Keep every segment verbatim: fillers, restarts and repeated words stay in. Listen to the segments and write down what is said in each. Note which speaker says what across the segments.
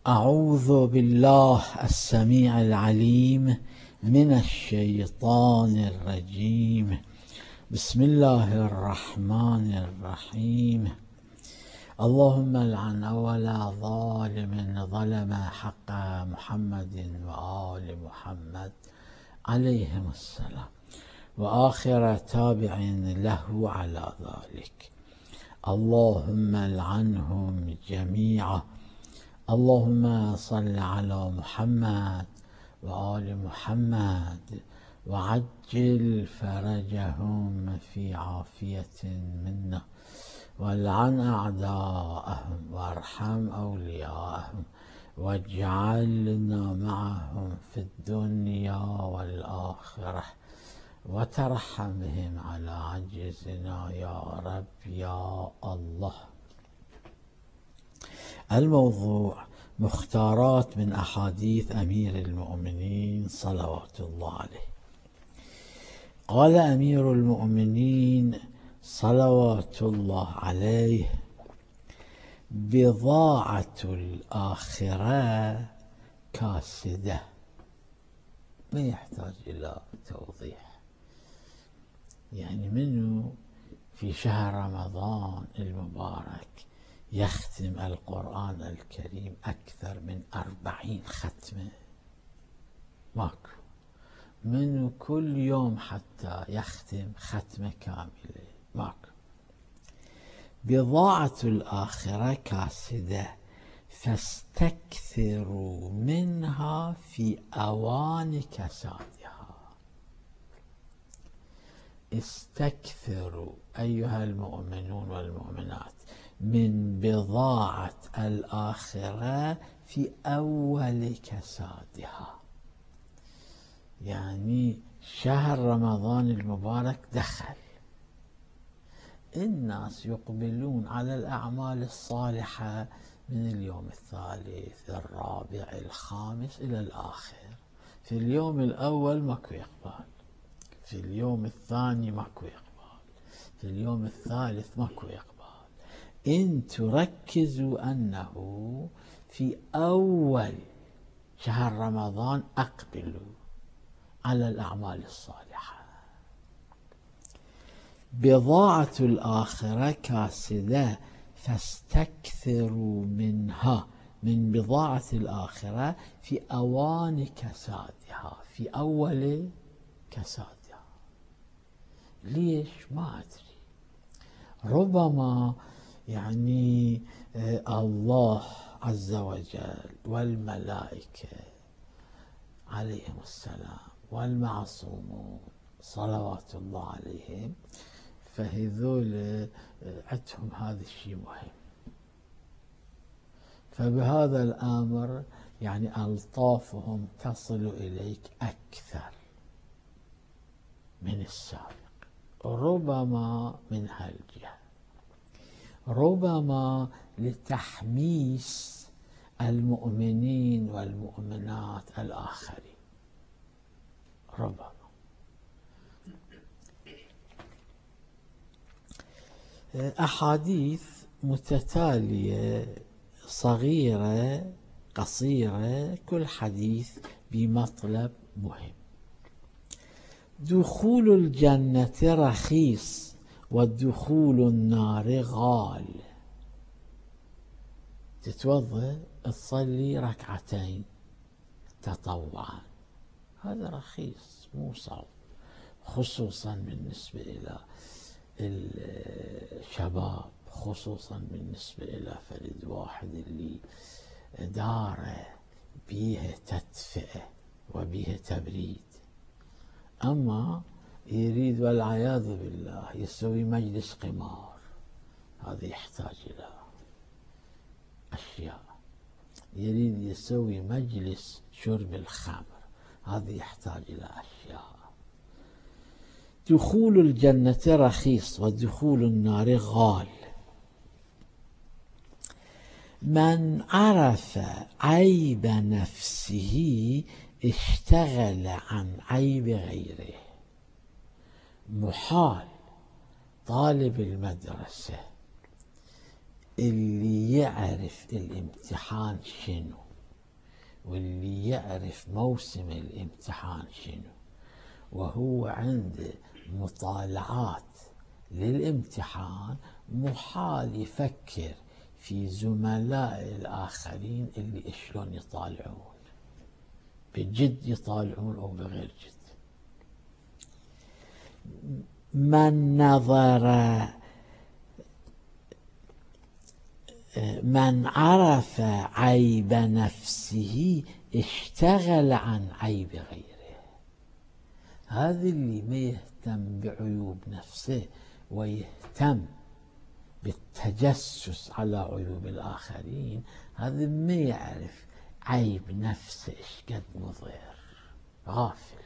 Speaker 1: أعوذ بالله السميع العليم من الشيطان الرجيم. بسم الله الرحمن الرحيم. اللهم لعن أول ظالم ظلم حق محمد وآل محمد عليهم السلام، وآخر تابع له على ذلك. اللهم لعنهم جميعا. اللهم صل على محمد وآل محمد وعجل فرجهم في عافية منا، والعن أعداءهم وارحم أولياءهم، واجعلنا معهم في الدنيا والآخرة، وترحم بهم على عجزنا يا رب يا الله. الموضوع: مختارات من أحاديث أمير المؤمنين صلوات الله عليه. قال أمير المؤمنين صلوات الله عليه: بضاعة الآخرة كاسدة. ما يحتاج إلى توضيح. يعني منه في شهر رمضان المبارك يختم القرآن الكريم أكثر من أربعين ختمة؟ ماكو. منه كل يوم حتى يختم ختمة كاملة؟ ماكو. بضاعة الآخرة كاسدة، فاستكثروا منها في أوان كسادها. استكثروا أيها المؤمنون والمؤمنات من بضاعة الآخرة في أول كسادها. يعني شهر رمضان المبارك دخل، الناس يقبلون على الأعمال الصالحة من اليوم الثالث الرابع الخامس إلى الآخر. في اليوم الأول ماكو إقبال، في اليوم الثاني ماكو إقبال، في اليوم الثالث ماكو إقبال. إن تركزوا أنه في أول شهر رمضان أقبلوا على الأعمال الصالحة. بضاعة الآخرة كاسدة، فاستكثروا منها، من بضاعة الآخرة في أوان كسادها، في أول كسادها. ليش؟ ما أدري. ربما يعني الله عز وجل والملائكة عليهم السلام والمعصومون صلوات الله عليهم، فهذول عندهم هذا الشيء مهم. فبهذا الأمر يعني ألطافهم تصل إليك أكثر من السابق، ربما من هالجهة، ربما لتحميس المؤمنين والمؤمنات الآخرين، ربما. أحاديث متتالية صغيرة قصيرة، كل حديث بمطلب مهم. دخول الجنة رخيص والدخول النار غال. تتوضأ تصلي ركعتين تطوعا، هذا رخيص مو صعب، خصوصا بالنسبة إلى الشباب، خصوصا بالنسبة إلى فرد واحد اللي داره بيها تدفئة وبيها تبريد. أما يريد والعياذ بالله يسوي مجلس قمار، هذا يحتاج إلى أشياء. يريد يسوي مجلس شرب الخمر، هذا يحتاج إلى أشياء. دخول الجنة رخيص ودخول النار غال. من عرف عيب نفسه اشتغل عن عيب غيره. محال طالب المدرسة اللي يعرف الامتحان شنو واللي يعرف موسم الامتحان شنو، وهو عنده مطالعات للامتحان، محال يفكر في زملاء الآخرين اللي شلون يطالعون، بجد يطالعون أو بغير جد. من نظر من عرف عيب نفسه اشتغل عن عيب غيره. هذا اللي ما يهتم بعيوب نفسه ويهتم بالتجسس على عيوب الآخرين، هذا ما يعرف عيب نفسه ايش قد مضر، غافل.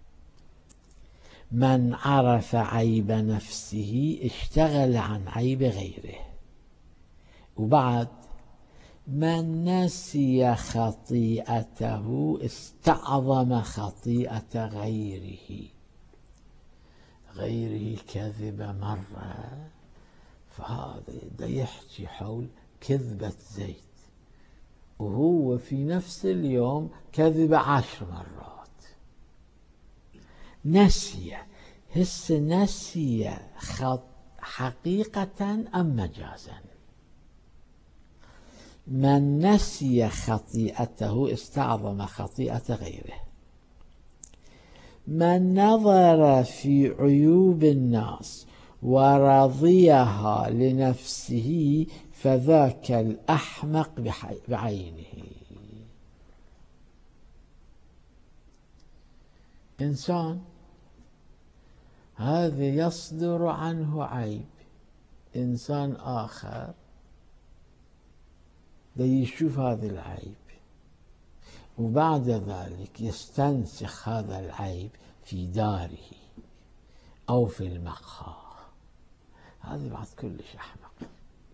Speaker 1: من عرف عيب نفسه اشتغل عن عيب غيره. وبعد من نسي خطيئته استعظم خطيئة غيره. غيره كذب مرة، فهذا دا يحكي حول كذبة زيد، وهو في نفس اليوم كذب عشر مرات. نسي، هس نسي حقيقة أم مجازا؟ من نسي خطيئته استعظم خطيئة غيره. من نظر في عيوب الناس ورضيها لنفسه فذاك الأحمق بعينه. إنسان هذا يصدر عنه عيب، إنسان آخر دا يشوف هذا العيب، وبعد ذلك يستنسخ هذا العيب في داره أو في المقهى. هذا بعد كلش أحمق.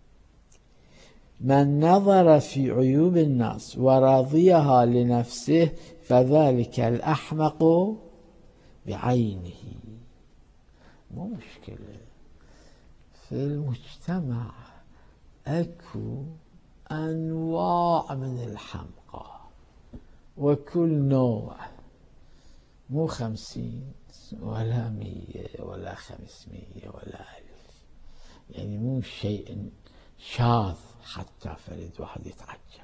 Speaker 1: من نظر في عيوب الناس ورضيها لنفسه فذلك الأحمق بعينه. مو مشكلة في المجتمع أكو أنواع من الحمقى، وكل نوع مو خمسين ولا مية ولا خمسمية ولا ألف، يعني مو شيء شاذ حتى فرد واحد يتعجب.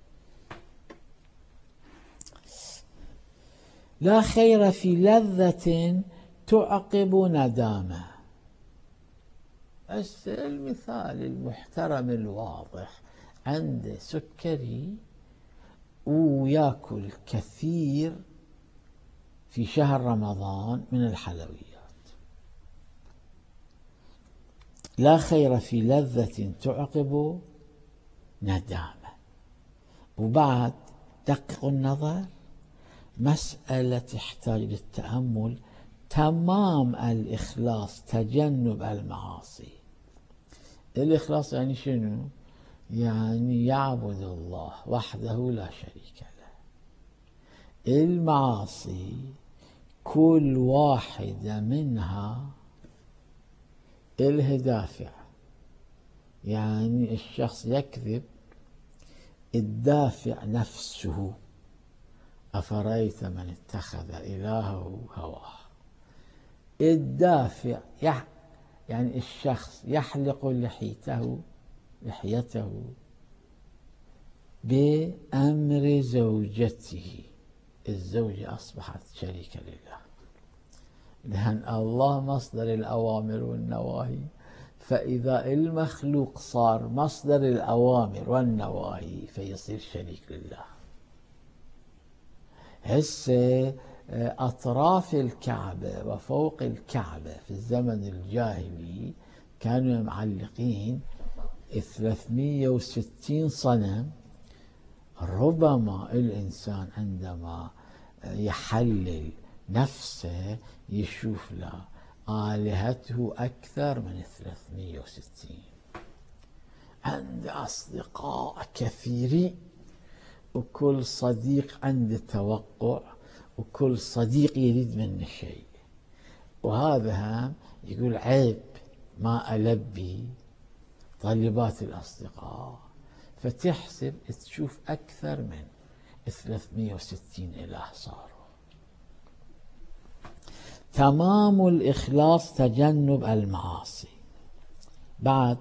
Speaker 1: لا خير في لذة تعقب ندامة. المثال المحترم الواضح، عنده سكري وياكل كثير في شهر رمضان من الحلويات. لا خير في لذة تعقب ندامة. وبعد دقق النظر، مسألة تحتاج للتأمل. تمام الإخلاص تجنب المعاصي. الإخلاص يعني شنو؟ يعني يعبد الله وحده لا شريك له. المعاصي كل واحدة منها إلها دافع، يعني الشخص يكذب، الدافع نفسه. أفرأيت من اتخذ إلهه هواه. الدافع يح يعني الشخص يحلق لحيته لحيته بأمر زوجته. الزوجة أصبحت شريكة لله، لأن الله مصدر الأوامر والنواهي، فإذا المخلوق صار مصدر الأوامر والنواهي فيصير شريك لله. هسه أطراف الكعبة وفوق الكعبة في الزمن الجاهلي كانوا معلقين ثلاثمئة وستين صنم. ربما الإنسان عندما يحلل نفسه يشوف له آلهته أكثر من ثلاثمئة وستين. عنده أصدقاء كثيرين، وكل صديق عنده توقع، وكل صديق يريد منه شيء. وهذا هم يقول عيب ما ألبي طلبات الأصدقاء، فتحسب تشوف أكثر من ثلاثمئة وستين إله صاروا. تمام الإخلاص تجنب المعاصي. بعد،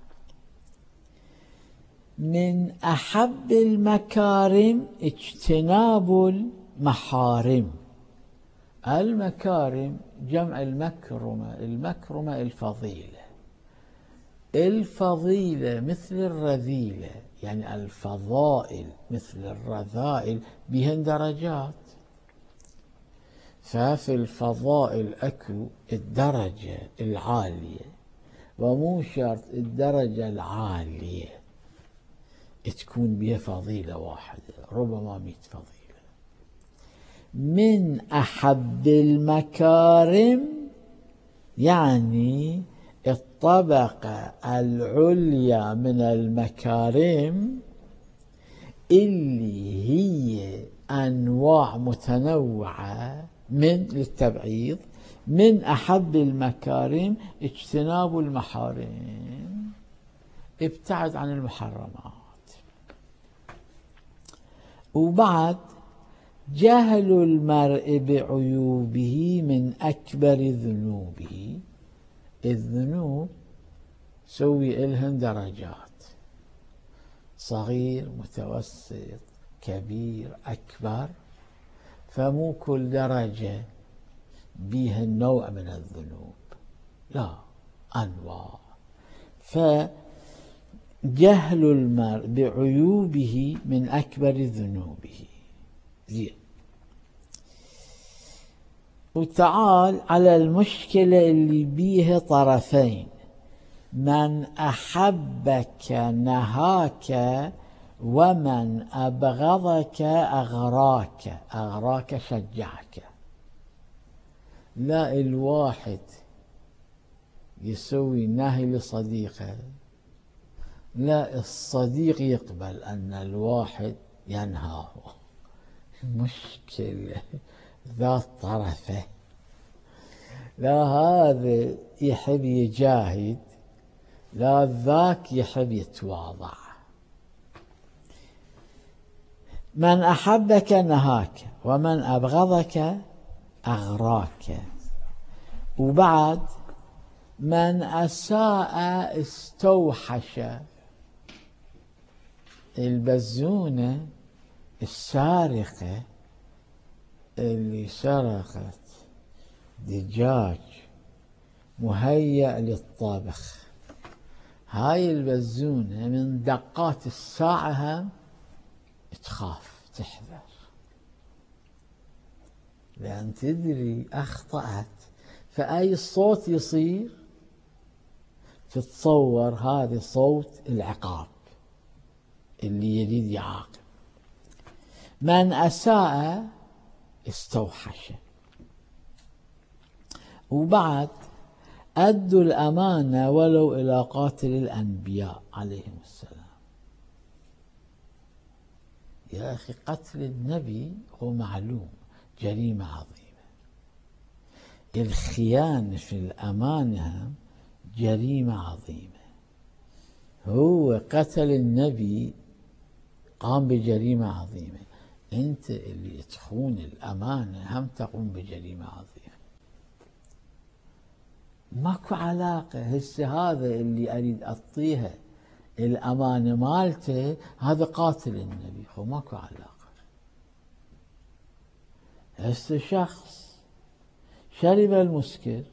Speaker 1: من أحب المكارم اجتناب المحارم. المكارم جمع المكرمة، المكرمة الفضيلة، الفضيلة مثل الرذيلة، يعني الفضائل مثل الرذائل، بهن درجات. ففي الفضائل أكو الدرجة العالية، ومو شرط الدرجة العالية تكون بها فضيلة واحدة، ربما مئة فضيلة. من أحب المكارم يعني الطبقة العليا من المكارم اللي هي أنواع متنوعة من للتبعيض. من أحب المكارم اجتناب المحارم، ابتعد عن المحرمات. وبعد، جهل المرء بعيوبه من أكبر ذنوبه. الذنوب سوي إلهن درجات، صغير، متوسط، كبير، أكبر. فمو كل درجة بيها نوع من الذنوب، لا، أنواع. فجهل المرء بعيوبه من أكبر ذنوبه. زين. وتعال على المشكلة اللي بيها طرفين. من أحبك نهاك، ومن أبغضك أغراك. أغراك شجعك. لا، الواحد يسوي نهي لصديقه، لا، الصديق يقبل أن الواحد ينهاه. مشكلة ذات طرفه. لا هذا يحب يجاهد، لا ذاك يحب يتواضع. من أحبك نهاك، ومن أبغضك أغراك. وبعد، من أساء استوحش. البزونة السارقة اللي سرقت دجاج مهيأ للطبخ، هاي البزونة من دقات الساعة تخاف تحذر، لأن تدري أخطأت. فأي صوت يصير تتصور هذا صوت العقاب اللي يريد يعاقب. من أساء استوحش. وبعد، أدوا الأمانة ولو إلى قاتل الأنبياء عليهم السلام. يا أخي، قتل النبي هو معلوم جريمة عظيمة. الخيانة في الأمانة جريمة عظيمة. هو قتل النبي، قام بجريمة عظيمة. أنت اللي تخون الأمانة هم تقوم بجريمة عظيمة. ماكو علاقة. هسه هذا اللي أريد أعطيها الأمانة مالته هذا قاتل النبي، هو ماكو علاقة. هسه شخص شرب المسكر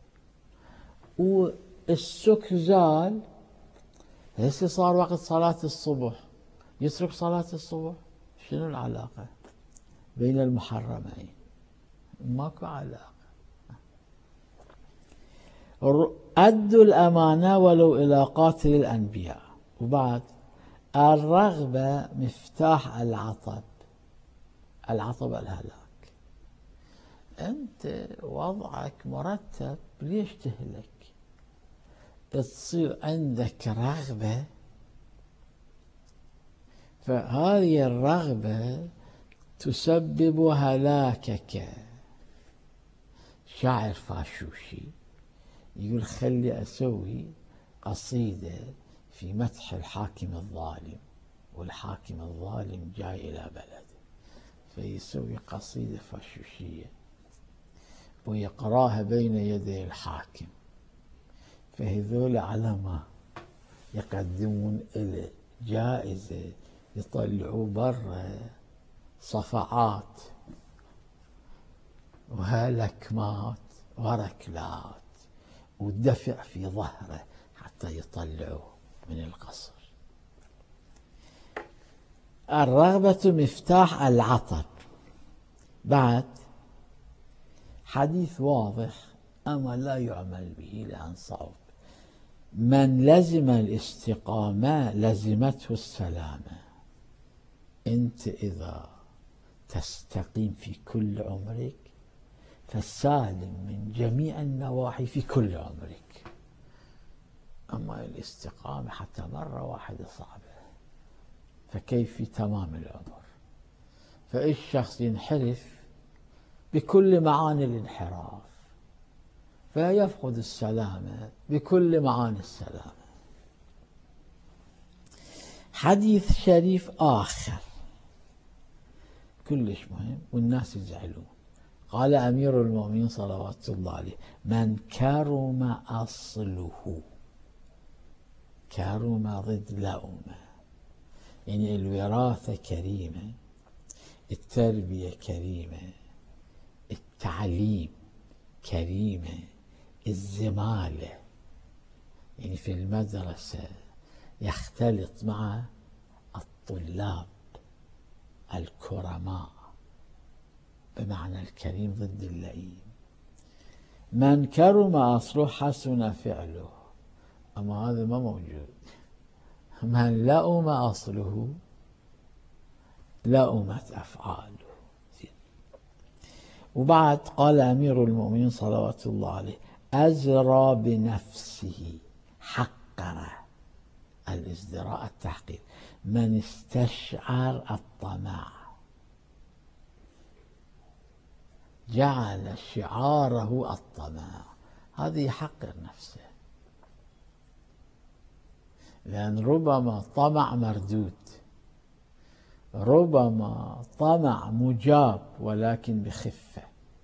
Speaker 1: والسكر زال، هسه صار وقت صلاة الصبح، يترك صلاة الصبح. شنو العلاقة بين المحرمين؟ ماكو علاقة. أدوا الأمانة ولو إلى قاتل الأنبياء. وبعد، الرغبة مفتاح العطب. العطب الهلاك. أنت وضعك مرتب، ليش تهلك؟ تصير عندك رغبة، فهذه الرغبة تسبب هلاكك. شاعر فاشوشي يقول: خلي أسوي قصيدة في مدح الحاكم الظالم، والحاكم الظالم جاي إلى بلد فيسوي قصيدة فاشوشية ويقراها بين يدي الحاكم، فهذول على ما يقدمون إلى جائزة يطلعوا برا صفعات وهلكمات وركلات ودفع في ظهره حتى يطلعوه من القصر. الرغبة مفتاح العطب. بعد حديث واضح أما لا يعمل به لأن صعب. من لزم الاستقامة لزمته السلامة. أنت إذا تستقيم في كل عمرك فالسالم من جميع النواحي في كل عمرك. أما الاستقامة حتى مرة واحدة صعبة، فكيف في تمام العمر؟ فالشخص ينحرف بكل معاني الانحراف، فيفقد السلامة بكل معاني السلامة. حديث شريف آخر كلش مهم والناس يزعلون. قال أمير المؤمنين صلوات الله عليه: من كرم أصله. كرم ضد لؤمة، يعني الوراثة كريمة، التربية كريمة، التعليم كريمة، الزمالة يعني في المدرسة يختلط مع الطلاب الكرماء بمعنى الكريم ضد اللئيم. من كرم أصله حسن فعله، أما هذا ما موجود. من لؤم أصله لؤمت أفعاله. وبعد قال أمير المؤمنين صلوات الله عليه: أزرى بنفسه حقر. الازدراء التحقير. من استشعر الطمع جعل شعاره الطمع، هذا يحقر نفسه، لأن ربما طمع مردود، ربما طمع مجاب ولكن بخفة،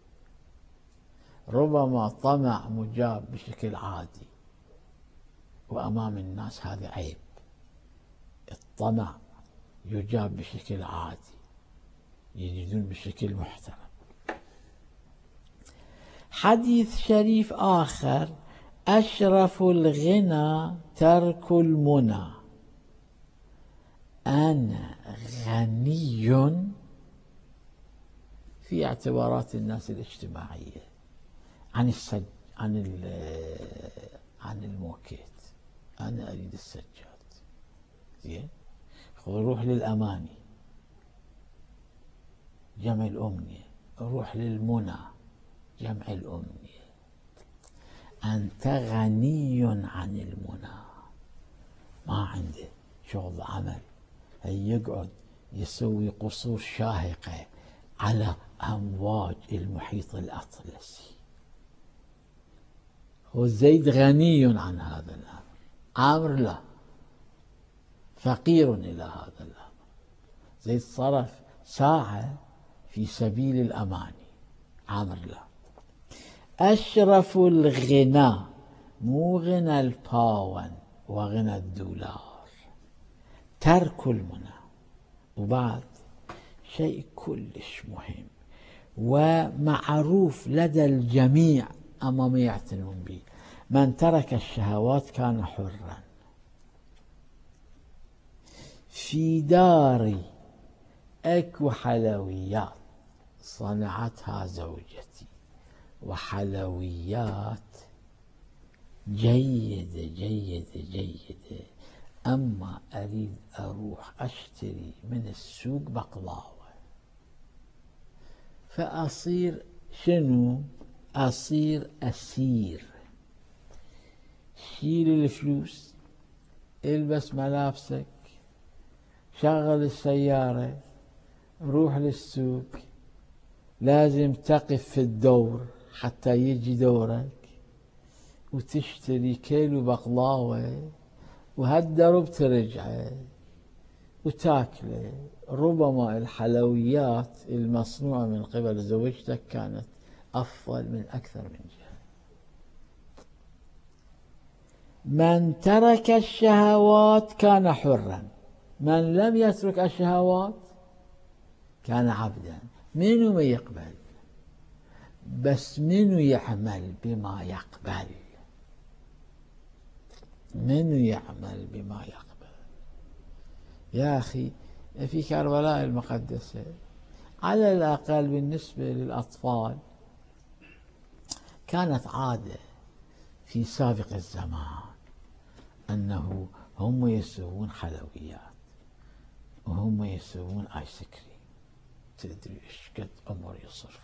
Speaker 1: ربما طمع مجاب بشكل عادي وأمام الناس هذا عيب. الطمع يجاب بشكل عادي، يجدون بشكل محترم. حديث شريف آخر: أشرف الغنى ترك المنى. أنا غني في اعتبارات الناس الاجتماعية عن السج عن عن الموكيت. أنا أريد السجاد، زين، روح للأماني جمع الأمنية، روح للمنى جمع الأمنية. أنت غني عن المنى، ما عنده شغل عمل، هي يقعد يسوي قصور شاهقة على أمواج المحيط الأطلسي. وزيد غني عن هذا الأمر، عامر لا، فقير إلى هذا الأمر. زيد صرف ساعة في سبيل الأماني، عامر لا. أشرف الغنى مو غنى الباون وغنى الدولار، ترك المنى. وبعد شيء كلش مهم ومعروف لدى الجميع أما ما يعتنون به: من ترك الشهوات كان حرا. في داري أكو حلويات صنعتها زوجتي، وحلويات جيدة جيدة جيدة، أما أريد أروح أشتري من السوق بقلاوة، فأصير شنو؟ أصير أسير. شيل الفلوس، البس ملابسك، شغل السيارة، روح للسوق، لازم تقف في الدور حتى يجي دورك وتشتري كيلو بقلاوة وهالدرب ترجعه وتاكله. ربما الحلويات المصنوعة من قبل زوجتك كانت أفضل من أكثر من جهة. من ترك الشهوات كان حرا، من لم يترك الشهوات كان عبدا. منو ما يقبل؟ بس منو يعمل بما يقبل؟ منو يعمل بما يقبل؟ يا أخي في كربلاء المقدسة على الأقل بالنسبة للأطفال كانت عادة في سابق الزمان أنه هم يسوون حلويات وهم يسوون آيس كريم. تدري إيش قد أمر يصرف،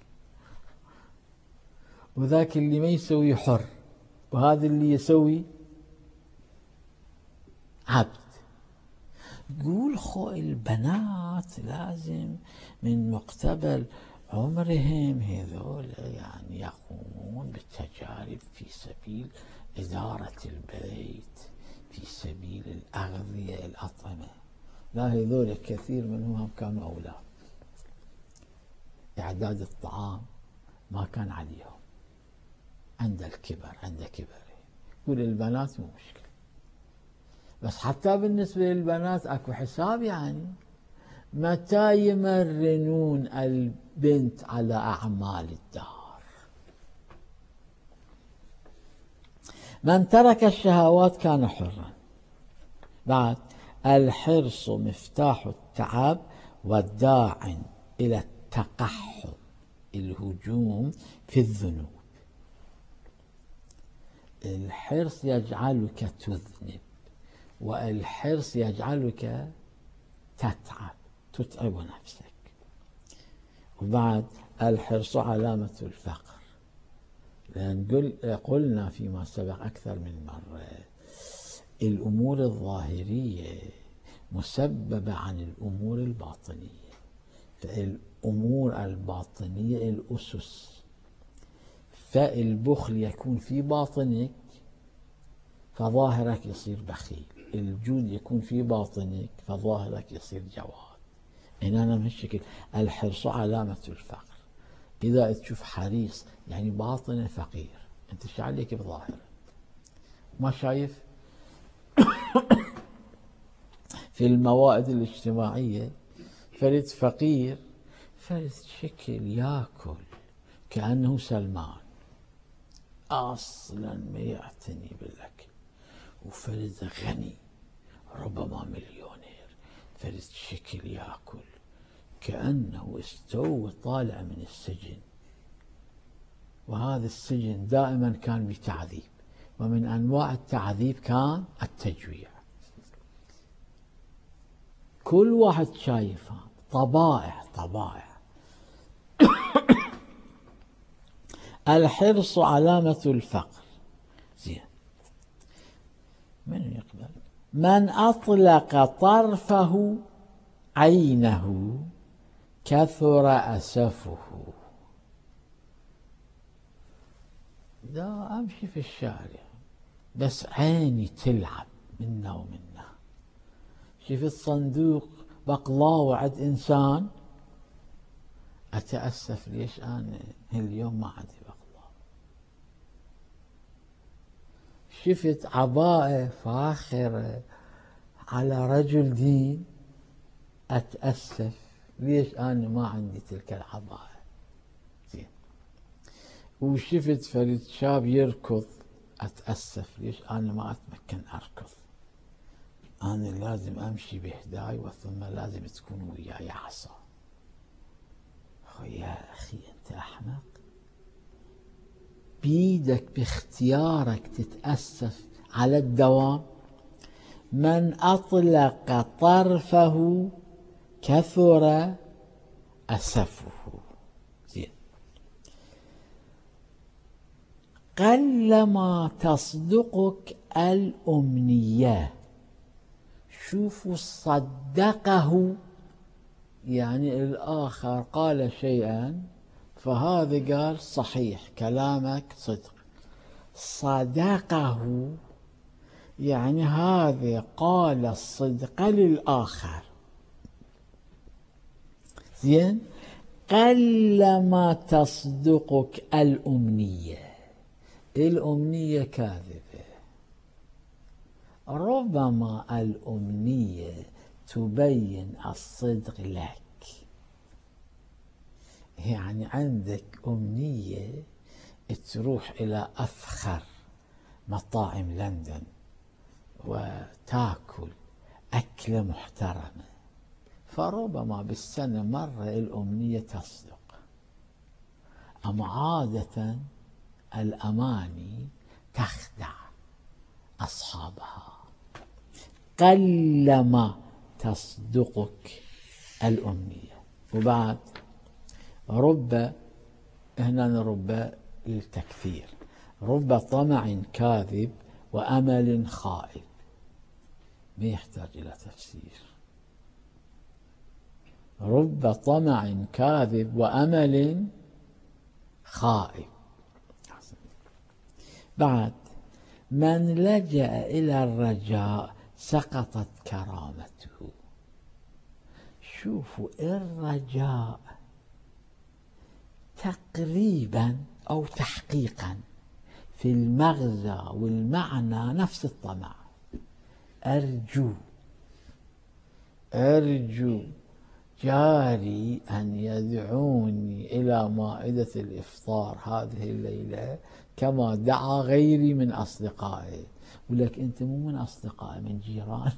Speaker 1: وذاك اللي ما يسوي حر، وهذا اللي يسوي عبد. قول خو البنات لازم من مقتبل عمرهم هذول يعني يقومون بالتجارب في سبيل إدارة البيت، في سبيل الأغذية الأطعمة. لا، هذول كثير منهم كانوا أولاد، إعداد الطعام ما كان عليهم، عند الكبر عند كبرهم. قول البنات مو مشكلة، بس حتى بالنسبة للبنات أكو حساب. يعني متى يمرنون البنت على أعمال الدار؟ من ترك الشهوات كان حرا. بعد، الحرص مفتاح التعب والداع إلى التقحم، الهجوم في الذنوب. الحرص يجعلك تذنب، والحرص يجعلك تتعب، تتعب نفسك. وبعد، الحرص علامة الفقر، لأن قلنا فيما سبق أكثر من مرة الأمور الظاهرية مسببة عن الأمور الباطنية. فالأمور الباطنية الأسس، فالبخل يكون في باطنك فظاهرك يصير بخيل، الجود يكون في باطنك فظاهرك يصير جواد. هنا أنا بهالشكل. الحرص علامة الفقر. إذا تشوف حريص يعني باطنه فقير، أنت شو عليك بظاهره؟ ما شايف في الموائد الاجتماعية فرد فقير فرد شكل ياكل كأنه سلمان، أصلا ما يعتني بالأكل، وفرد غني ربما مليونير فرد شكل ياكل كأنه استوى طالع من السجن، وهذا السجن دائما كان بتعذيب، ومن أنواع التعذيب كان التجويع. كل واحد شايفها طبائع طبائع. الحرص علامة الفقر. زين، من يقبل؟ من أطلق طرفه عينه كثر أسفه. دا أمشي في الشارع بس عيني تلعب منا ومنا، شفت صندوق بقلاوة عند إنسان أتأسف ليش أنا اليوم ما عندي بقلاوة. شفت عباءة فاخرة على رجل دين أتأسف ليش أنا ما عندي تلك العباءة. زين، وشفت فريد شاب يركض أتأسف ليش أنا ما أتمكن أركض. أنا لازم أمشي بهداي وثم لازم تكون وياي عصا. يا أخي أنت أحمق، بيدك باختيارك تتأسف على الدوام. من أطلق طرفه كثر أسفه. زين، قلما تصدقك الأمنية. شوفوا، صدقه يعني الآخر قال شيئا فهذا قال صحيح كلامك صدق. صدقه يعني هذا قال الصدق للآخر. زين، قلما تصدقك الأمنية، الأمنية كاذبة، ربما الأمنية تبين الصدق لك. يعني عندك أمنية تروح إلى أفخر مطاعم لندن وتاكل أكلة محترمة، فربما بالسنة مرة الأمنية تصدق. أما عادة الأماني تخدع أصحابها. قلما تصدقك الأمنية. وبعد رب، هنا رب للتكثير، رب طمع كاذب وأمل خائب، ما يحتاج إلى تفسير. رب طمع كاذب وأمل خائب. بعد من لجأ إلى الرجاء سقطت كرامته. شوفوا، الرجاء تقريبا أو تحقيقا في المغزى والمعنى نفس الطمع. أرجو أرجو جاري أن يدعوني إلى مائدة الإفطار هذه الليلة كما دعا غيري من أصدقائي. ولك أنت مو من أصدقائي، من جيران.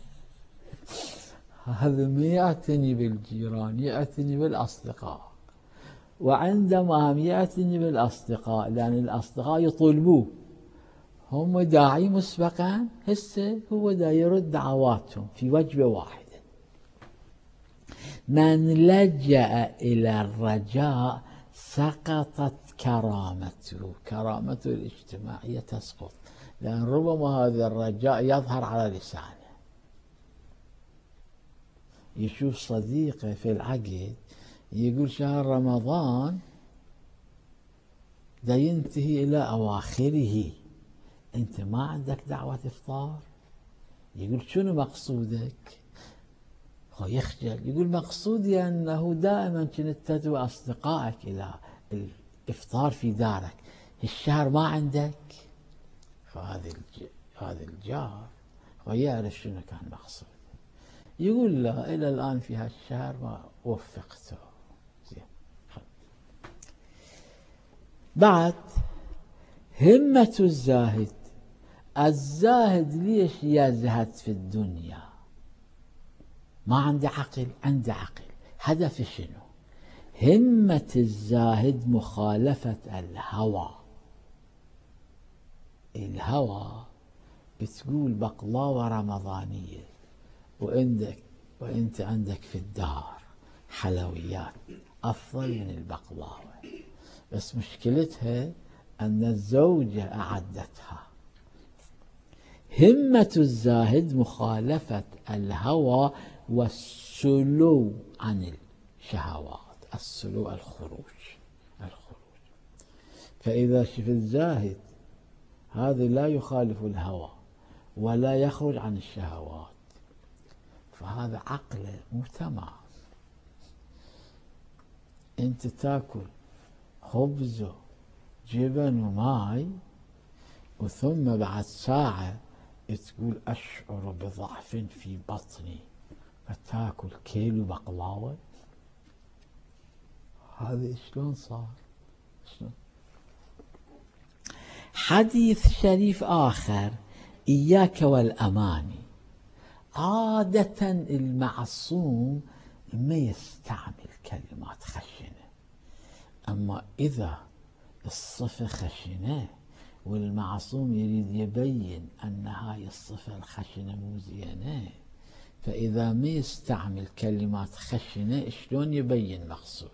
Speaker 1: هذا ما يعتني بالجيران، يعتني بالأصدقاء. وعندما هم يعتني بالأصدقاء، لأن الأصدقاء يطلبوه، هم داعي مسبقا، هسه هو دا يرد دعواتهم في وجبة واحدة. من لجأ إلى الرجاء سقطت كرامته، كرامته الاجتماعية تسقط، لأن ربما هذا الرجاء يظهر على لسانه. يشوف صديقه في العقد يقول شهر رمضان دا ينتهي إلى أواخره، أنت ما عندك دعوة إفطار؟ يقول شنو مقصودك؟ هو يخجل، يقول مقصودي أنه دائما كنت تدعو أصدقائك إلى الإفطار في دارك، الشهر ما عندك؟ فهذا هذا الجار ويعرف شنو كان مقصود. يقول لا، إلى الآن في هالشهر ما وفقته. زين. بعد همة الزاهد. الزاهد ليش يزهد في الدنيا؟ ما عنده عقل؟ عنده عقل. هدف شنو؟ همة الزاهد مخالفة الهوى. الهوى بتقول بقلاوة رمضانية وعندك وانت عندك في الدار حلويات أفضل من البقلاوة، بس مشكلتها أن الزوجة أعدتها. همة الزاهد مخالفة الهوى والسلو عن الشهوات. السلو الخروج الخروج فإذا شف الزاهد هذا لا يخالف الهوى ولا يخرج عن الشهوات، فهذا عقله مو تمام. انت تاكل خبز جبن وماي وثم بعد ساعة تقول أشعر بضعف في بطني فتاكل كيلو بقلاوة. هذا شلون صار؟ شلون؟ حديث شريف آخر: إياك والأماني. عادة المعصوم ما يستعمل كلمات خشنة، أما إذا الصفة خشنة والمعصوم يريد يبين أن هاي الصفة الخشنة مو زينة، فإذا ما يستعمل كلمات خشنة شلون يبين مقصوده؟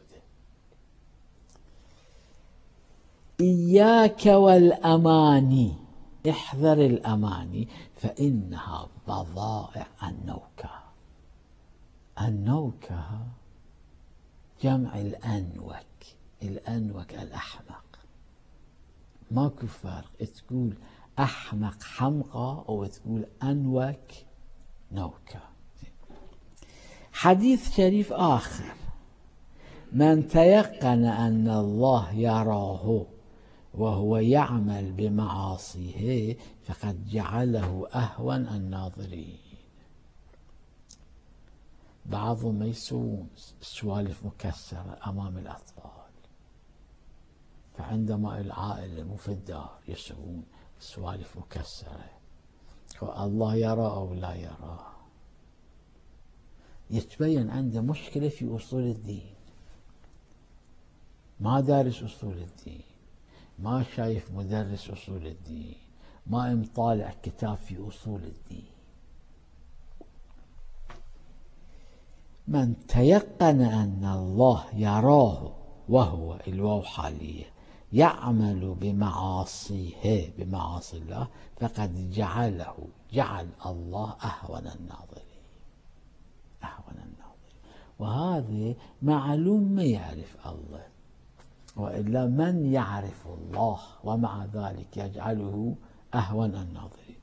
Speaker 1: إياك والأماني، احذر الأماني فإنها بضائع النوكة. النوكة جمع الأنوك، الأنوك الأحمق. ماكو فرق تقول أحمق حمقى أو تقول أنوك نوكا. حديث شريف آخر: من تيقن أن الله يراه وهو يعمل بمعاصيه فقد جعله أهون الناظرين. بعضهم يسوون سوالف مكسرة أمام الأطفال، فعندما العائلة مو في الدار يسوون سوالف مكسرة، الله يرى أو لا يرى، يتبين عنده مشكلة في أصول الدين، ما دارس أصول الدين، ما شايف مدرس أصول الدين، ما مطالع كتاب في أصول الدين. من تيقن أن الله يراه وهو الواو حالية يعمل بمعاصيه بمعاصي الله فقد جعله جعل الله أهون الناظرين أهون الناظرين. وهذا معلوم ما يعرف الله، وإلا من يعرف الله ومع ذلك يجعله أهون الناظرين.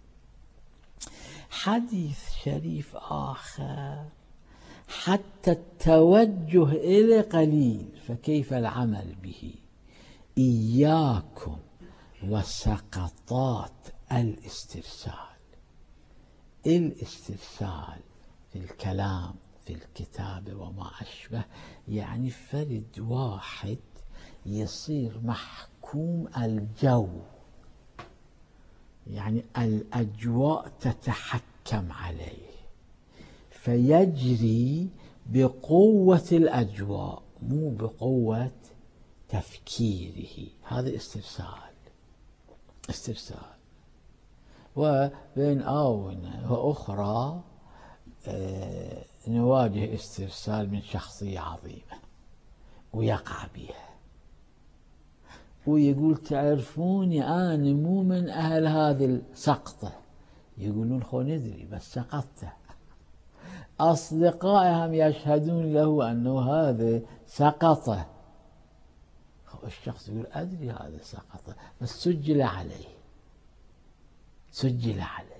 Speaker 1: حديث شريف آخر: حتى التوجه إلى قليل فكيف العمل به، إياكم وسقطات الاسترسال. الاسترسال في الكلام في الكتابة وما أشبه، يعني فرد واحد يصير محكوم الجو، يعني الأجواء تتحكم عليه فيجري بقوة الأجواء مو بقوة تفكيره. هذا استرسال استرسال. وبين آونة وأخرى آه نواجه استرسال من شخصية عظيمة ويقع بها ويقول تعرفوني أنا مو من أهل هذه السقطة، يقولون خو ندري بس سقطت. أصدقائهم يشهدون له أنه هذا سقطه، الشخص يقول أدري هذا سقطه بس سجل عليه سجل عليه.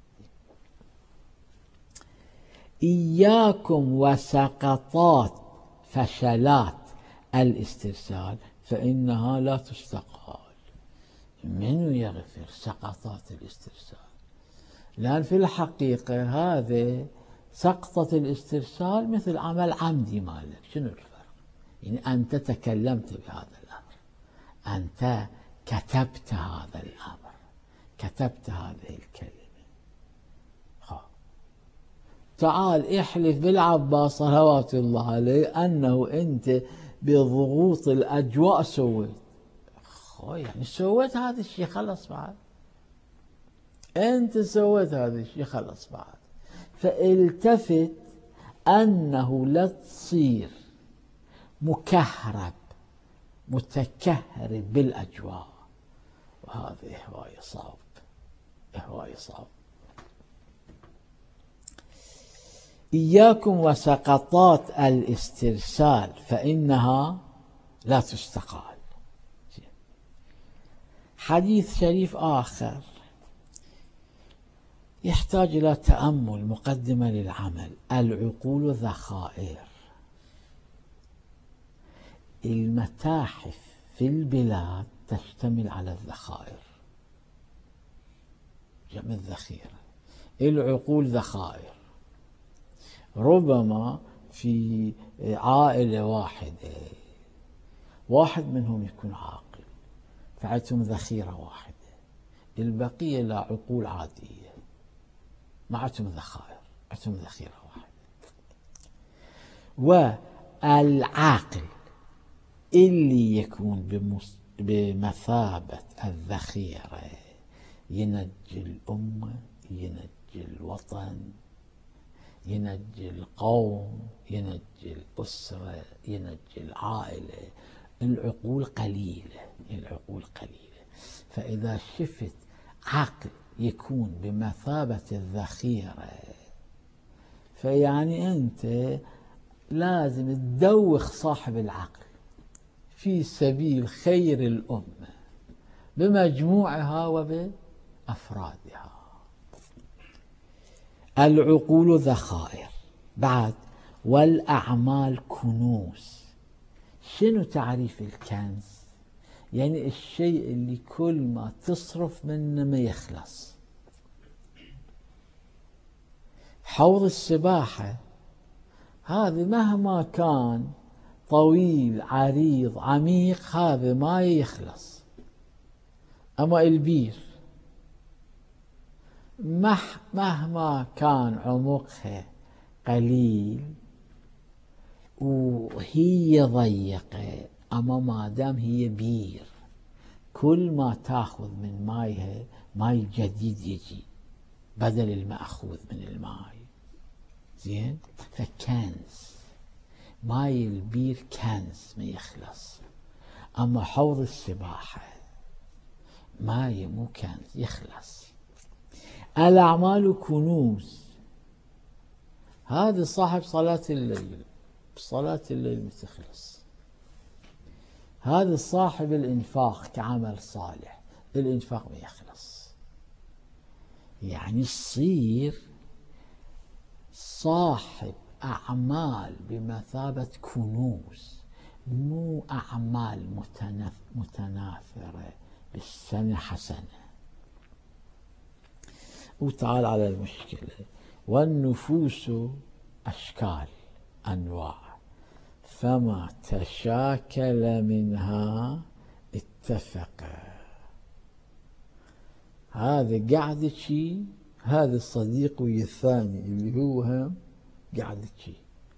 Speaker 1: إياكم وسقطات فشلات الاسترسال فإنها لا تستقال. من يغفر سقطات الاسترسال؟ لأن في الحقيقة هذا سقطة الاسترسال مثل عمل عمدي مالك. شنو الفرق؟ يعني أنت تكلمت بهذا الأمر، أنت كتبت هذا الأمر، كتبت هذه الكلمة، تعال احلف بالعباس صلوات الله عليه أنه أنت بضغوط الأجواء سويت. يعني سويت هذا الشيء خلص بعد، أنت سويت هذا الشيء خلص بعد. فالتفت أنه لا تصير مكهرب متكهرب بالأجواء، وهذا هواية صعب هواية صعب. إياكم وسقطات الاسترسال فإنها لا تستقال. حديث شريف آخر يحتاج إلى تأمل، مقدمة للعمل: العقول ذخائر. المتاحف في البلاد تشتمل على الذخائر، جمع الذخيرة. العقول ذخائر. ربما في عائلة واحدة واحد منهم يكون عاقل فعندهم ذخيرة واحدة، البقية لا عقول عادية ما عندهم ذخائر، عندهم ذخيرة واحدة. والعاقل اللي يكون بمثابة الذخيرة ينجي الأمة، ينجي الوطن، ينجي القوم، ينجي الأسرة، ينجي العائلة. العقول قليلة العقول قليلة. فإذا شفت عقل يكون بمثابة الذخيرة فيعني أنت لازم تدوخ صاحب العقل في سبيل خير الأمة بمجموعها أفرادها. العقول ذخائر. بعد والأعمال كنوز. شنو تعريف الكنز؟ يعني الشيء اللي كل ما تصرف منه ما يخلص. حوض السباحة هذا مهما كان طويل عريض عميق هذا ما يخلص. أما البير مهما كان عمقها قليل وهي ضيقة، أما ما دام هي بير كل ما تأخذ من مايها ماي جديد يجي بدل المأخوذ من الماي. زين، فكنز ماي البير كنز ما يخلص. أما حوض السباحة ماي مو كنز يخلص. الأعمال كنوز. هذا صاحب صلاة الليل، صلاة الليل ما تخلص. هذا صاحب الإنفاق كعمل صالح، الإنفاق ما يخلص. يعني يصير صاحب أعمال بمثابة كنوز، مو أعمال متناثرة بالسنة حسنة. وتعال على المشكلة. والنفوس أشكال أنواع، فما تشاكل منها اتفق. هذا قاعد شي، هذا الصديق ويا الثاني اللي هو هم قاعد شي.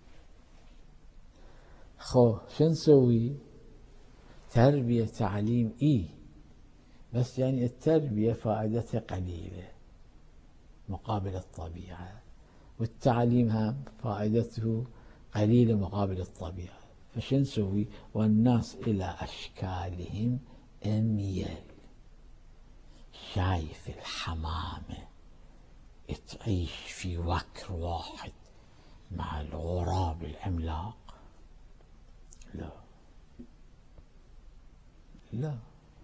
Speaker 1: خو شو نسوي؟ تربية تعليم إيه، بس يعني التربية فائدتها قليلة مقابل الطبيعة، والتعليم هم فائدته قليلة مقابل الطبيعة. فشو نسوي؟ والناس إلى أشكالهم أميل. شايف الحمامة تعيش في وكر واحد مع الغراب العملاق؟ لا لا.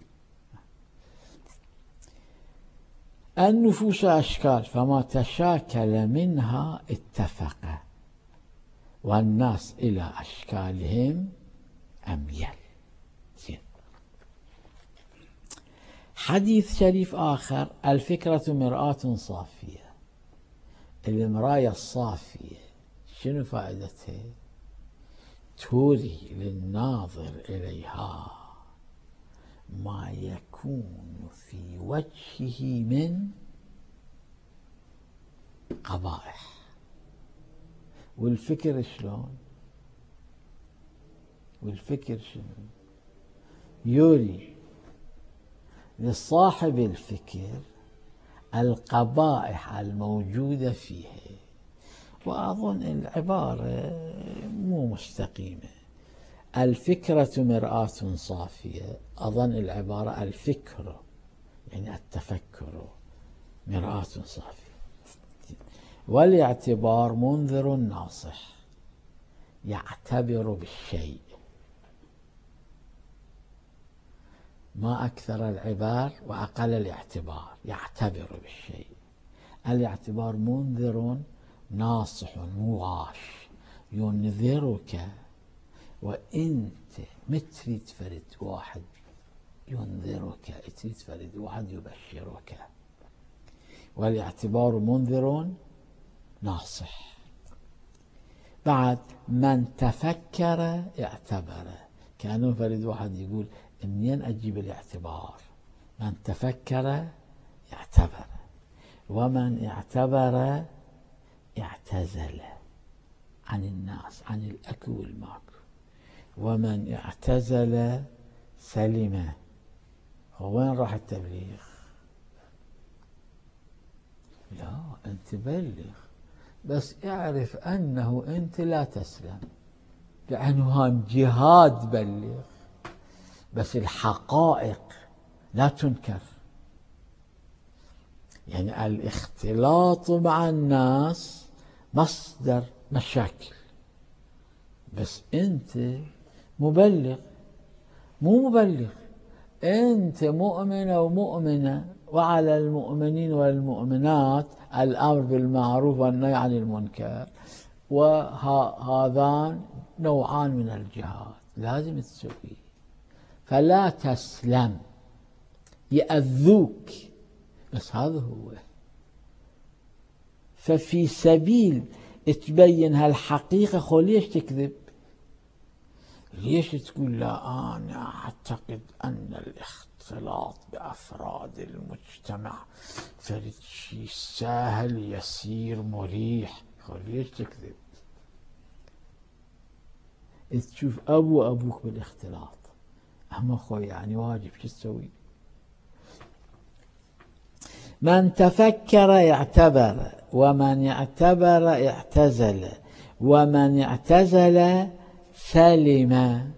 Speaker 1: النفوس أشكال، فما تشاكل منها اتفق، والناس إلى أشكالهم أميل. زين. حديث شريف آخر: الفكرة مرآة صافية. المراية الصافية شنو فائدتها؟ توري للناظر إليها ما يكون في وجهه من قبائح. والفكر شلون؟ والفكر شنو؟ يوري لصاحب الفكر القبائح الموجودة فيه. وأظن العبارة مو مستقيمة. الفكرة مرآة صافية، أظن العبارة الفكر يعني التفكر مرآة صافية. والاعتبار منذر ناصح، يعتبر بالشيء. ما أكثر العبار وأقل الاعتبار، يعتبر بالشيء. الاعتبار منذر ناصح مواش، ينذرك وانت متريد فرد واحد ينذرك، تريد فرد واحد يبشرك. والاعتبار منذر ناصح. بعد من تفكر اعتبر، كأنه فرد واحد يقول منين أجيب الاعتبار؟ من تفكر اعتبر. ومن اعتبر اعتزل عن الناس، عن الأكل والماكو. ومن اعتزل سلم. وين راح التبليغ؟ لا، أنت بلغ، بس اعرف أنه أنت لا تسلم، بعنوان جهاد بلغ، بس الحقائق لا تنكر. يعني الاختلاط مع الناس مصدر مشاكل، بس أنت مبلغ مو مبلغ. أنت مؤمنة ومؤمنة وعلى المؤمنين والمؤمنات الأمر بالمعروف والنهي عن المنكر، وهذان نوعان من الجهاد لازم تسوي، فلا تسلم يأذوك، بس هذا هو. ففي سبيل تبين هالحقيقة خو ليش تكذب؟ ليش تقول لا أنا أعتقد أن الاختلاط بأفراد المجتمع فرد شيء سهل يسير مريح، خو ليش تكذب؟ تشوف أبو أبوك بالاختلاط، أما خوي يعني واجب شو تسوي؟ من تفكر اعتبر، ومن اعتبر اعتزل، ومن اعتزل سلم.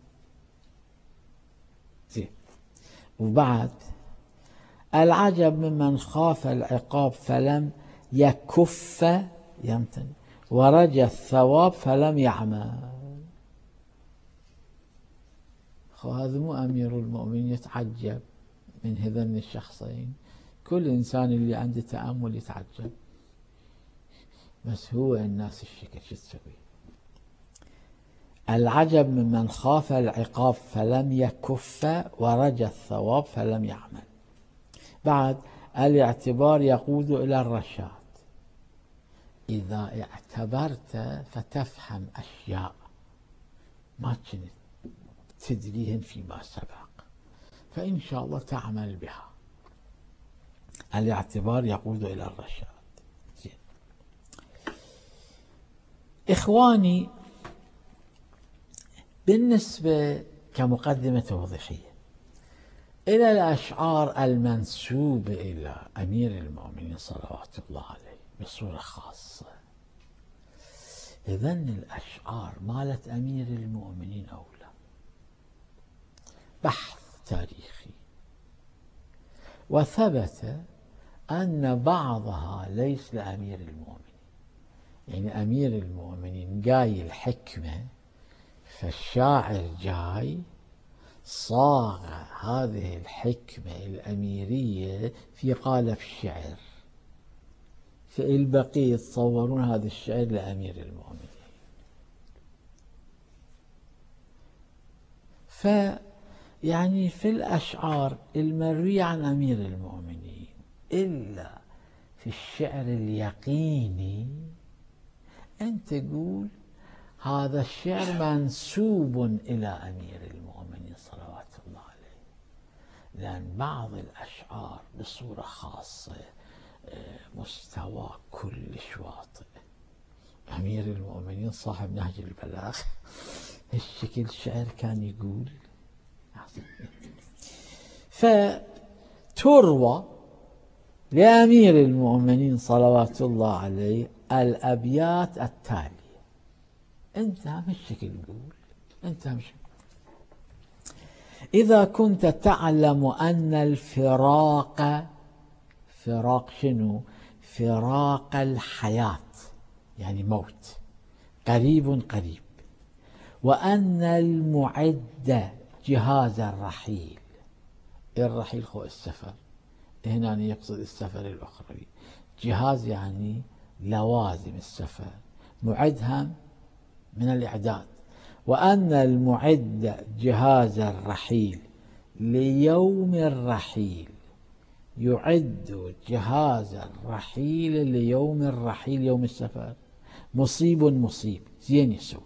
Speaker 1: زين. وبعد العجب ممن خاف العقاب فلم يكف يمتن، ورجى الثواب فلم يعمل. هذا مو أمير المؤمنين يتعجب من هذين الشخصين، كل إنسان اللي عنده تأمل يتعجب، بس هو الناس الشكل شو تسوي؟ العجب ممن خاف العقاب فلم يكف، ورجى الثواب فلم يعمل. بعد الاعتبار يقود إلى الرشاد. إذا اعتبرت فتفهم أشياء ما كنت تدريهن فيما سبق، فإن شاء الله تعمل بها. الاعتبار يقود إلى الرشاد. زين. إخواني، بالنسبة كمقدمة توضيحية إلى الأشعار المنسوبة إلى أمير المؤمنين صلوات الله عليه بصورة خاصة، إذن الأشعار مالت أمير المؤمنين أولى. بحث تاريخي وثبت أن بعضها ليس لأمير المؤمنين، يعني أمير المؤمنين جاي الحكمة، فالشاعر جاي صاغ هذه الحكمة الأميرية في قالب الشعر، فالبقية يتصورون هذا الشعر لأمير المؤمنين. فيعني في الأشعار المروية عن أمير المؤمنين إلا في الشعر اليقيني أنت تقول هذا الشعر منسوب إلى أمير المؤمنين صلوات الله عليه، لأن بعض الأشعار بصورة خاصة مستوى كلش واطئ. أمير المؤمنين صاحب نهج البلاغ الشكل الشعر كان يقول. فتروى لأمير المؤمنين صلوات الله عليه الأبيات التالية، أنت مش شكل قول، أنت مش. إذا كنت تعلم أن الفراق، فراق شنو؟ فراق الحياة يعني موت، قريب قريب، وأن المعد جهاز الرحيل، الرحيل هو السفر، هنا يقصد السفر الأخروي، جهاز يعني لوازم السفر، معدهم من الإعداد، وأن المعد جهاز الرحيل ليوم الرحيل، يعد جهاز الرحيل ليوم الرحيل، يوم السفر، مصيب مصيب زين يسوي.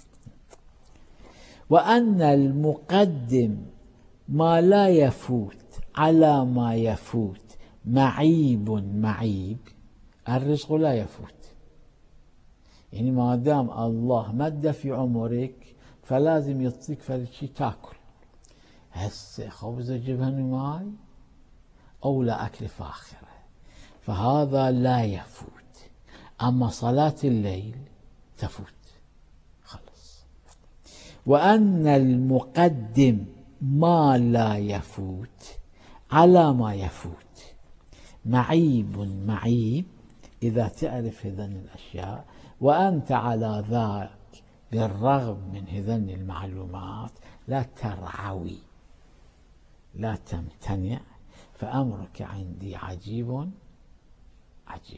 Speaker 1: وأن المقدم ما لا يفوت على ما يفوت، معيب معيب، الرزق لا يفوت، يعني ما دام الله مد في عمرك فلازم يعطيك فرد شيء تاكل، هسه خبز جبن وماي أو لا أكل فاخرة، فهذا لا يفوت. أما صلاة الليل تفوت خلص. وأن المقدم ما لا يفوت على ما يفوت، معيب معيب، إذا تعرف هذن الأشياء وأنت على ذاك بالرغم من هذن المعلومات لا ترعوي، لا تمتنع، فأمرك عندي عجيب عجيب.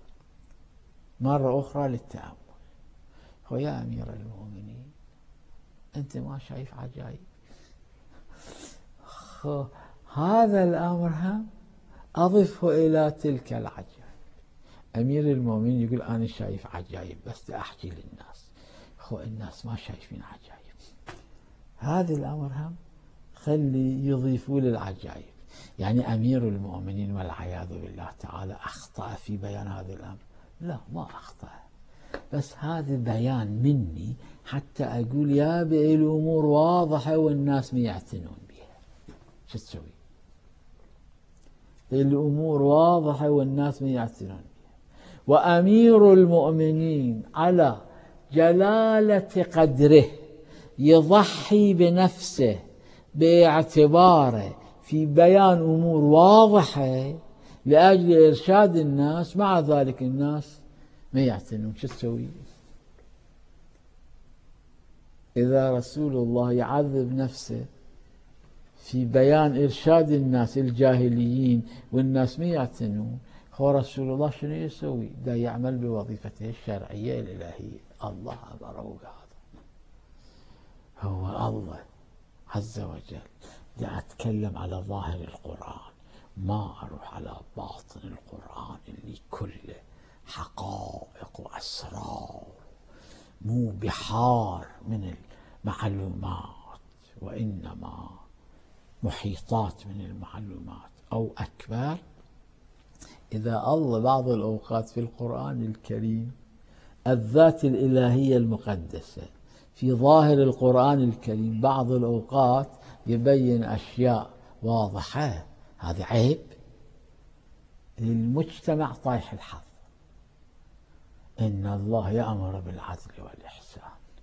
Speaker 1: مرة أخرى للتأمل. ويا أمير المؤمنين أنت ما شايف عجائب؟ هذا الأمر هم أضفه إلى تلك العجائب. أمير المؤمنين يقول أنا شايف عجائب بس أحكي للناس، خو الناس ما شايفين عجائب. هذا الأمر هم خلي يضيفوا للعجائب. يعني أمير المؤمنين والعياذ بالله تعالى أخطأ في بيان هذا الأمر؟ لا، ما أخطأ، بس هذا بيان مني حتى أقول يا بي الأمور واضحة والناس ما يعتنون بها. شو تسوي؟ الأمور واضحة والناس ما يعتنون بها. وأمير المؤمنين على جلالة قدره يضحي بنفسه باعتباره في بيان أمور واضحة لأجل إرشاد الناس، مع ذلك الناس ما يعتنون. شو تسوي؟ إذا رسول الله يعذب نفسه في بيان إرشاد الناس الجاهليين والناس ما يعتنون، هو رسول الله شنو يسوي؟ دا يعمل بوظيفته الشرعية الإلهية. الله أمره بهذا. هو الله عز وجل دا أتكلم على ظاهر القرآن، ما أروح على باطن القرآن اللي كله حقائق وأسرار، مو بحار من المعلومات، وإنما محيطات من المعلومات أو أكبر. إذا الله بعض الأوقات في القرآن الكريم الذات الإلهية المقدسة في ظاهر القرآن الكريم بعض الأوقات يبين أشياء واضحة، هذا عيب للمجتمع طايح الحظ. إن الله يأمر بالعدل والإحسان.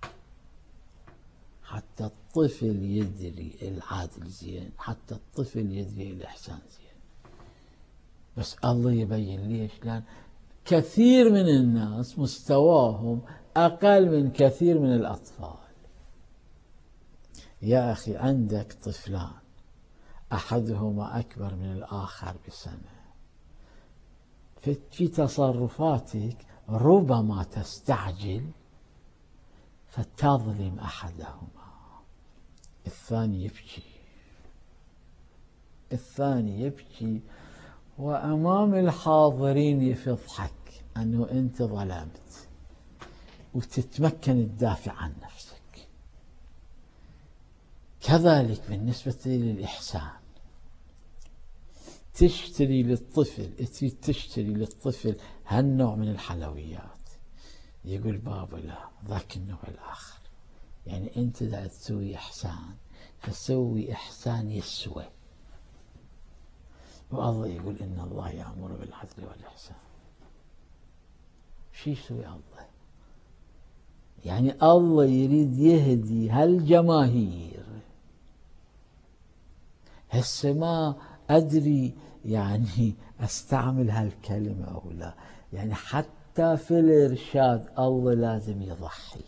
Speaker 1: حتى الطفل يدري العدل زين، حتى الطفل يدري الإحسان زين، بس الله يبين ليش؟ لأن كثير من الناس مستواهم أقل من كثير من الأطفال. يا أخي عندك طفلان أحدهما أكبر من الآخر بسنة، في تصرفاتك ربما تستعجل فتظلم أحدهما، الثاني يبكي الثاني يبكي وأمام الحاضرين يفضحك أنه أنت ظلمت، وتتمكن تدافع عن نفسك. كذلك بالنسبة للإحسان، تشتري للطفل تريد تشتري للطفل هالنوع من الحلويات، يقول بابا لا ذاك النوع الآخر. يعني أنت دا تسوي إحسان، فسوي إحسان يسوى. والله يقول إن الله يأمر بالعدل والإحسان. شو يسوي الله؟ يعني الله يريد يهدي هالجماهير. هسه ما أدري يعني أستعمل هالكلمة أو لا، يعني حتى في الإرشاد الله لازم يضحي،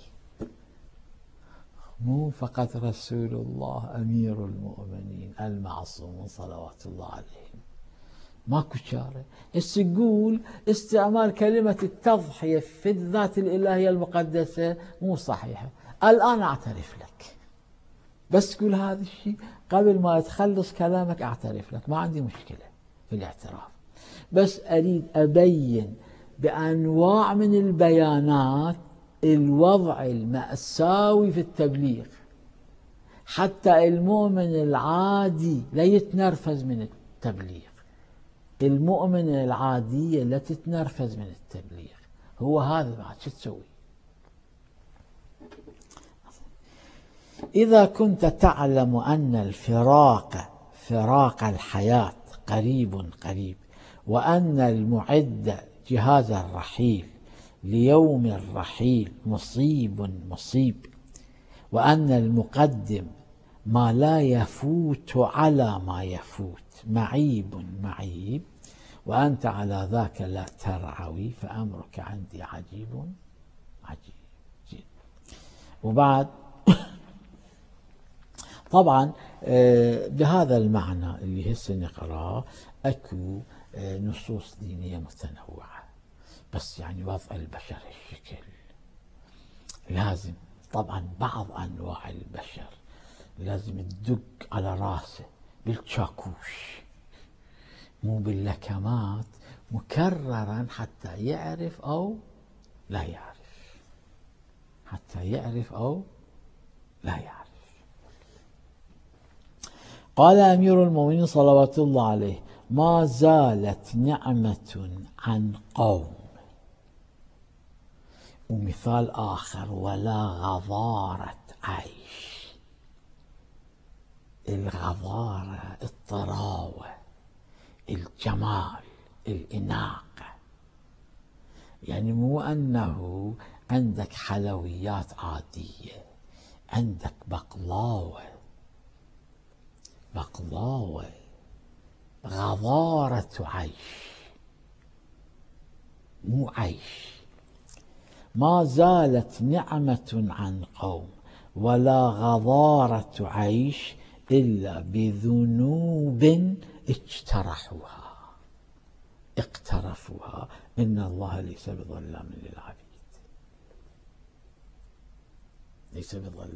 Speaker 1: مو فقط رسول الله أمير المؤمنين المعصوم صلوات الله عليه، ماكو شارع. هسه يقول استعمال كلمة التضحية في الذات الإلهية المقدسة مو صحيحة. الآن أعترف لك، بس تقول هذا الشيء قبل ما تخلص كلامك أعترف لك، ما عندي مشكلة في الاعتراف، بس أريد أبين بأنواع من البيانات الوضع المأساوي في التبليغ، حتى المؤمن العادي لا يتنرفز من التبليغ. المؤمن العادية لا تتنرفز من التبليغ. هو هذا بعد شو تسوي؟ إذا كنت تعلم أن الفراق فراق الحياة قريب قريب، وأن المعد جهاز الرحيل ليوم الرحيل مصيب مصيب، وأن المقدم ما لا يفوت على ما يفوت معيب معيب، وأنت على ذاك لا ترعوي، فأمرك عندي عجيب عجيب. وبعد طبعا بهذا المعنى اللي هسه نقراه اكو نصوص دينية متنوعة، بس يعني وضع البشر هالشكل لازم طبعا بعض انواع البشر لازم تدق على راسه بالشاكوش مو باللكمات مكررا حتى يعرف او لا يعرف، حتى يعرف او لا يعرف. قال أمير المؤمنين صلوات الله عليه: ما زالت نعمة عن قوم، ومثال آخر: ولا غضارة عيش. الغضارة، الطراوة، الجمال، الإناقة، يعني مو أنه عندك حلويات عادية، عندك بقلاوة، بقلاوة، غضارة عيش مو عيش. ما زالت نعمة عن قوم ولا غضارة عيش إلا بذنوب اجترحوها اقترفوها، إن الله ليس بظلام للعبيد، ليس بظلام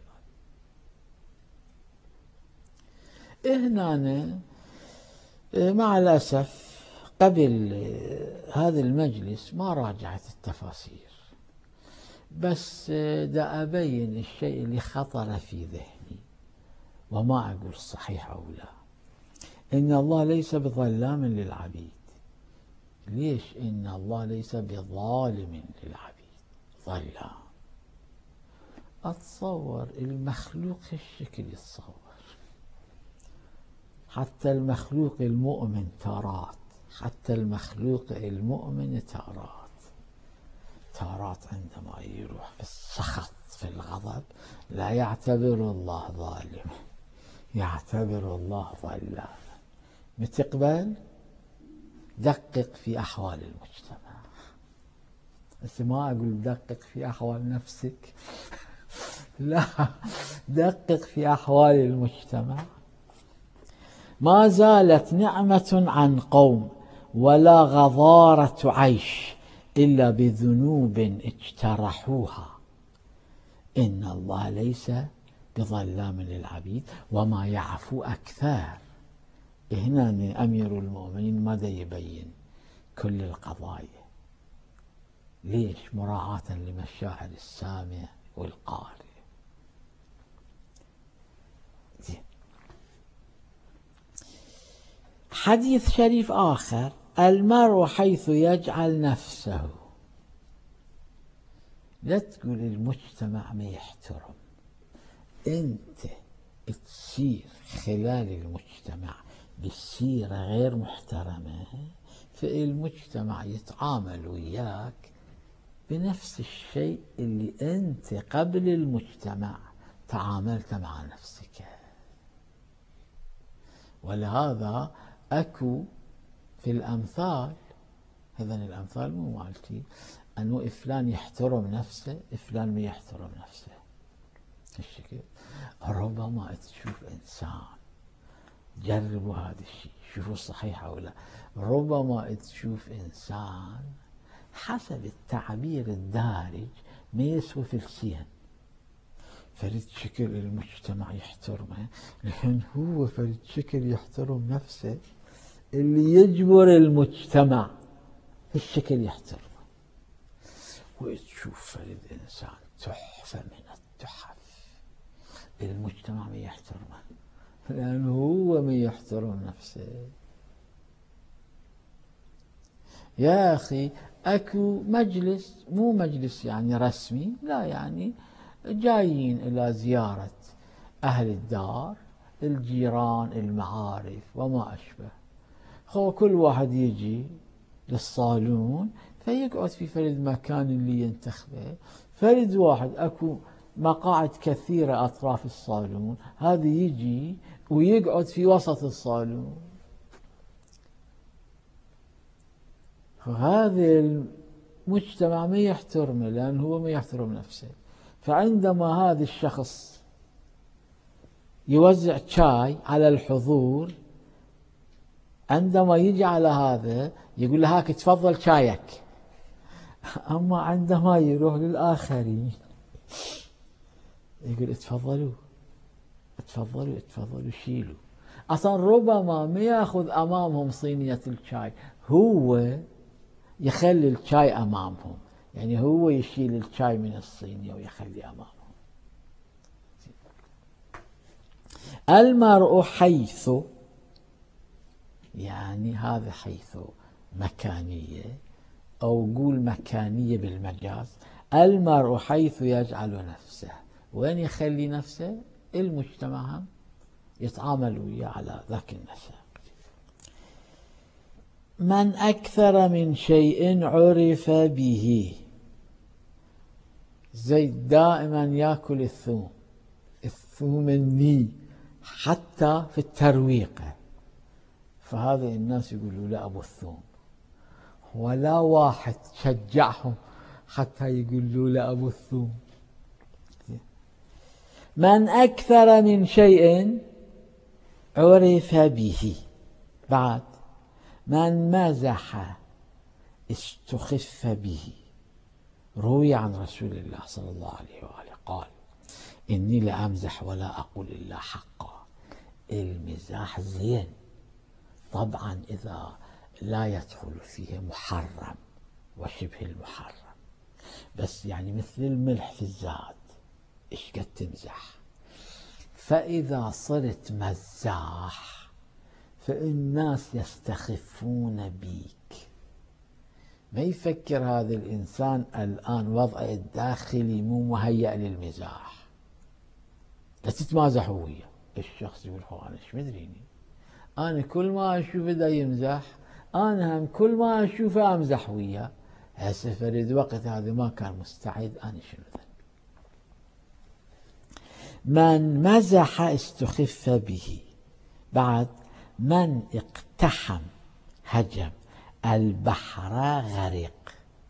Speaker 1: للعبيد. هنا مع الأسف قبل هذا المجلس ما راجعت التفاسير، بس دا أبين الشيء اللي خطر في ذهني وما أقول صحيح أو لا. إن الله ليس بظلام للعبيد. ليش إن الله ليس بظالم للعبيد؟ ظلام. أتصور المخلوق هالشكل يتصور، حتى المخلوق المؤمن تارات، حتى المخلوق المؤمن تارات تارات عندما يروح في السخط في الغضب لا يعتبر الله ظالم، يعتبر الله ظلاما. بتقبل دقق في أحوال المجتمع، بس ما أقول دقق في أحوال نفسك لا، دقق في أحوال المجتمع. ما زالت نعمة عن قوم ولا غضارة عيش إلا بذنوب اجترحوها، إن الله ليس بظلام للعبيد وما يعفو أكثر. هنا أمير المؤمنين ماذا يبين كل القضايا؟ ليش؟ مراعاة لمشاعر السامع والقارئ. حديث شريف آخر: المرء حيث يجعل نفسه. لا تقول المجتمع ما يحترم، أنت تصير خلال المجتمع بصيرة غير محترمة، فالمجتمع يتعامل وياك بنفس الشيء اللي أنت قبل المجتمع تعاملت مع نفسك. ولهذا أكو في الأمثال، هذا الأمثال مو مالتي، أنه فلان يحترم نفسه فلان ما يحترم نفسه. الشكل ربما تشوف إنسان، جربوا هذا الشيء شوفوا صحيح أو لا، ربما تشوف إنسان حسب التعبير الدارج ما يسوى فلسين، فرد شكل المجتمع يحترمه، لأن هو فرد شكل يحترم نفسه اللي يجبر المجتمع في الشكل يحترمه. وتشوف فرد إنسان تحفة من التحف، المجتمع ما يحترمه لأنه هو ما يحترم نفسه. يا أخي أكو مجلس، مو مجلس يعني رسمي، لا، يعني جايين إلى زيارة أهل الدار، الجيران، المعارف وما أشبه. خو كل واحد يجي للصالون فيقعد في فرد مكان اللي ينتخبه، فرد واحد أكو مقاعد كثيرة أطراف الصالون، هذا يجي ويقعد في وسط الصالون. هذا المجتمع ما يحترمه لأنه هو ما يحترم نفسه. فعندما هذا الشخص يوزع شاي على الحضور، عندما يجي على هذا يقول له هاك تفضل شايك، أما عندما يروح للآخرين يقول تفضلوا تفضلوا تفضلوا شيلوا. أصلا ربما ما يأخذ أمامهم صينية الشاي، هو يخلي الشاي أمامهم، يعني هو يشيل الشاي من الصينية ويخلي أمامهم. المرء حيث، يعني هذا حيث مكانية، أو قول مكانية بالمجاز. المرء حيث يجعل نفسه، وين يخلي نفسه؟ المجتمع يتعامل وياه على ذاك النسق. من أكثر من شيء عرف به. زيد دائما يأكل الثوم، الثوم الني حتى في الترويقة، فهذا الناس يقولوا له أبو الثوم، ولا واحد شجعهم حتى يقولوا له أبو الثوم. من أكثر من شيء عرف به. بعد من مزح استخف به. روي عن رسول الله صلى الله عليه وآله قال: إني لأمزح ولا أقول إلا حقا. المزاح زين طبعا إذا لا يدخل فيه محرم وشبه المحرم، بس يعني مثل الملح في الزاد إيش قد تمزح. فإذا صرت مزاح فالناس يستخفون بيك، ما يفكر هذا الإنسان الآن وضعه الداخلي مو مهيأ للمزاح، لا تتمازحوا وياه. الشخص يقول هو أنا ايش مدريني، أنا كل ما أشوفه دا يمزح أنا هم كل ما أشوفه أمزح وياه. هسه فريد وقت هذا ما كان مستعد، أنا شنو ذنبي. من مزح استخف به. بعد من اقتحم هجم البحر غرق،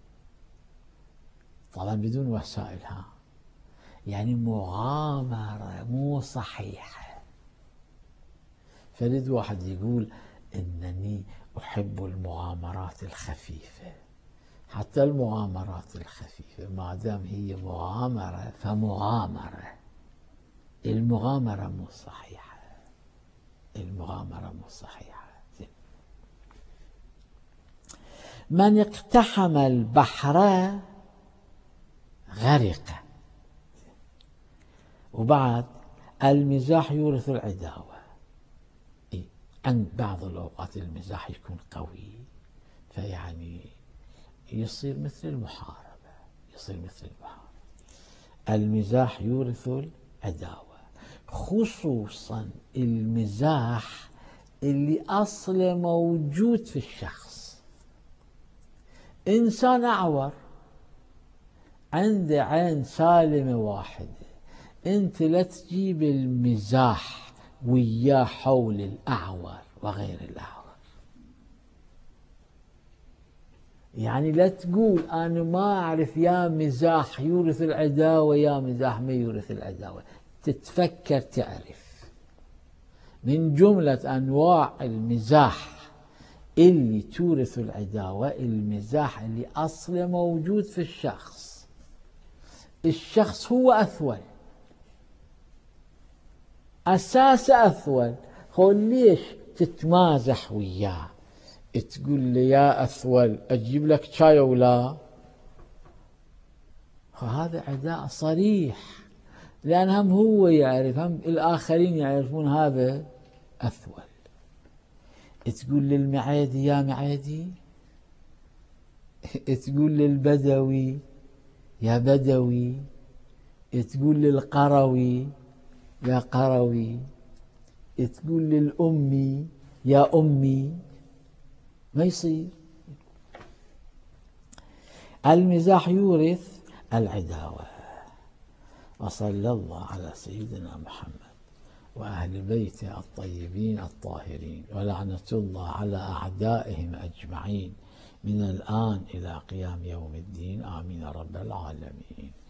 Speaker 1: طبعا بدون وسائلها، يعني مغامرة مو صحيحة. فريد واحد يقول إنني أحب المغامرات الخفيفة، حتى المغامرات الخفيفة ما دام هي مغامرة فمغامرة، المغامرة مو صحيحة، المغامرة مو صحيحة. من اقتحم البحر غرق. وبعد المزاح يورث العداوة. عند بعض الأوقات المزاح يكون قوي، فيعني يصير مثل المحاربة، يصير مثل المحاربة. المزاح يورث العداوة، خصوصا المزاح اللي أصله موجود في الشخص. إنسان أعور عنده عين سالمة واحدة، أنت لا تجيب المزاح وياه حول الأعور وغير الأعور، يعني لا تقول أنا ما أعرف يا مزاح يورث العداوة يا مزاح ما يورث العداوة، تتفكر تعرف. من جملة أنواع المزاح اللي تورث العداوة المزاح اللي أصله موجود في الشخص، الشخص هو أثول، أساس أثول، خل ليش تتمازح وياه؟ تقول لي يا أثول أجيب لك شاي ولا؟ هذا عداء صريح، لأن هم هو يعرف، هم الآخرين يعرفون هذا أثول. تقول للمعادي يا معادي، تقول للبدوي يا بدوي، تقول للقروي يا قروي، تقول للأمي يا أمي، ما يصير. المزاح يورث العداوة. وصلى الله على سيدنا محمد وأهل بيته الطيبين الطاهرين، ولعنة الله على أعدائهم أجمعين من الآن إلى قيام يوم الدين، آمين رب العالمين.